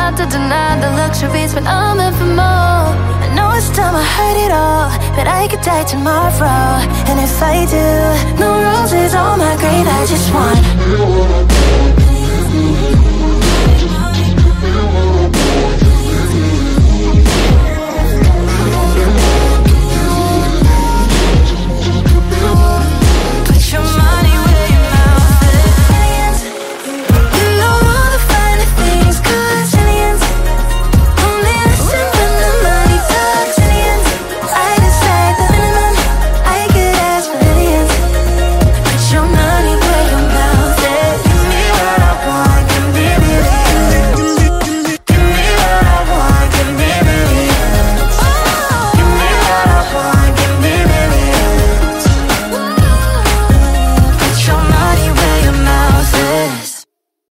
hard to deny the luxuries, but I'm in for more. I know it's time I heard it all, but I could die tomorrow. And if I do, no roses on my grave, I just want